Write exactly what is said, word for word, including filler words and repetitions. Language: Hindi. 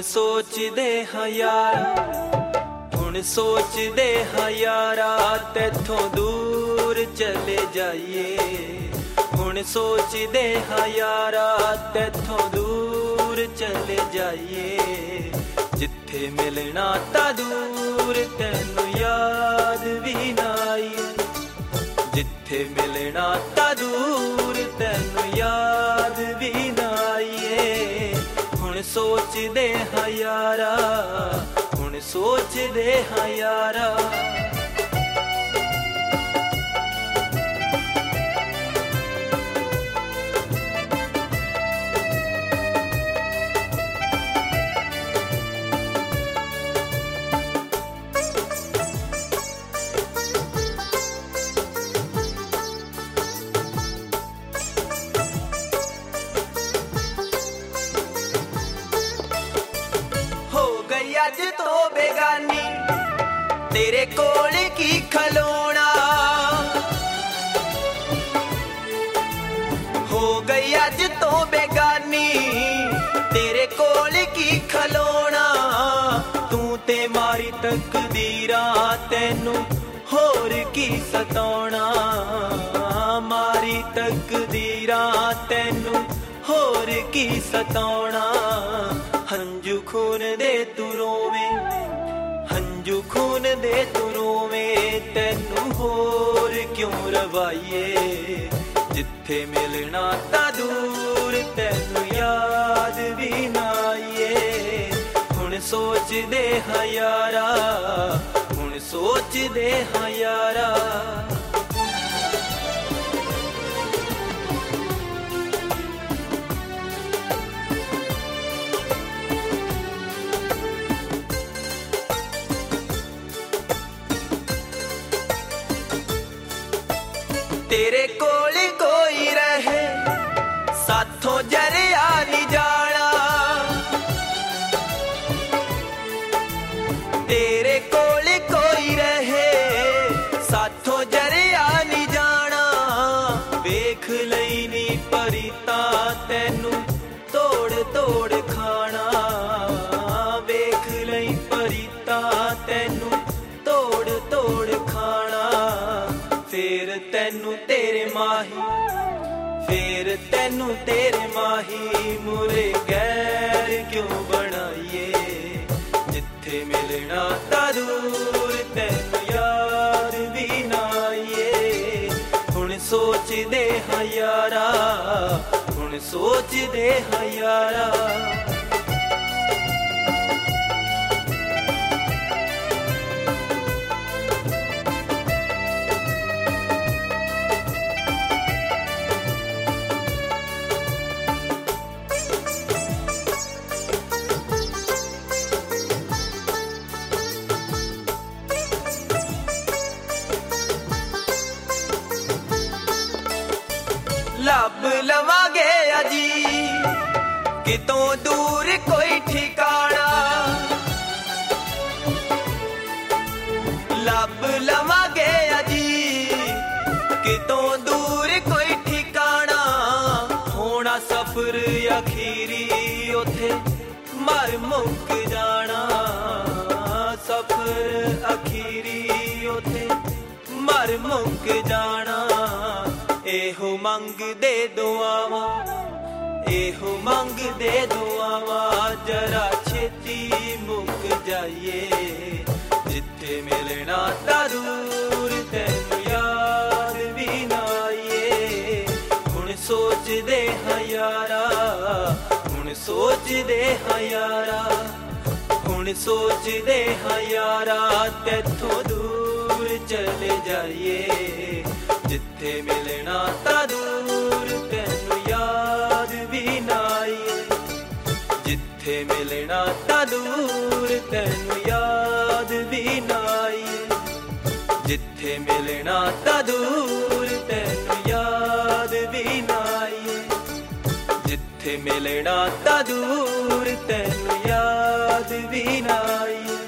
सोचदे हां यारा, हुण सोचदे हां यारा, तैथों दूर चले जाइए। हुण सोचदे हां यारा, तैथों दूर चले जाइए। जिथे मिलना तां दूर, तैनूं याद भी ना आईए। जिथे मिलना तां दूर, तैनूं याद भी ना आईए। हुण सोचदे हां यारा, हुण सोचदे हां यारा। अज तो बेगानी तेरे कोल की खलोना, हो गई अज तो बेगानी तेरे कोल की खलोना। तू ते मारी तकदीरा, तैनू होर की सताउणा। मारी तकदीरा, तैनू होर की सताउणा। हंजू खून दे तू रोवें, हंजू खून दे तू रोवें, तैनू होर क्यों रवाइए। जिथे मिलना तां दूर, तैनू याद भी ना आईए। हुण सोचदे हां यारा, हुण सोचदे हां यारा। तेरे कोल कोई रहे, साथों जरिया नहीं जाना। तेरे कोल कोई रहे, साथों जरिया नहीं जाना। वेख लई नी परिता, तैनू तोड़ तोड़ खाना। वेख लई परिता, तैनू तोड़ तोड़ खाना। फेर तैनू तेरे माही, फेर तैनू तेरे माही, मुरे गैर क्यों बनाइए। जिथे मिलना तां दूर, तैनू याद भी ना आईए। हुण सोचदे हां यारा, हुण सोचदे हां यारा। लब लवांगे अजी कितों दूर कोई ठिकाना। लब लवांगे अजी कितों दूर कोई ठिकाना। होना सफर अखीरी, उथे मर मुक जाना। सफर अखीरी, उथे मर मुक जाना। एहो मंग दे दुआवा, एहो मंग दे दुआवा, जरा छेती मुक जाइए। जिथे मिलना तां दूर, तैनू याद भी ना आईए। हुण सोचदे हां यारा, हुण सोचदे हां यारा। हुण सोचदे हां यारा, तैथों दूर चले जाइए। जिथे मिलना तां दूर, तैनू याद भी ना आईए। जिथे मिलना तां दूर, तैनू याद भी ना आईए। जिथे मिलना तां दूर, तैनू याद भी ना आईए। जिथे मिलना तां दूर, तैनू याद भी ना आईए।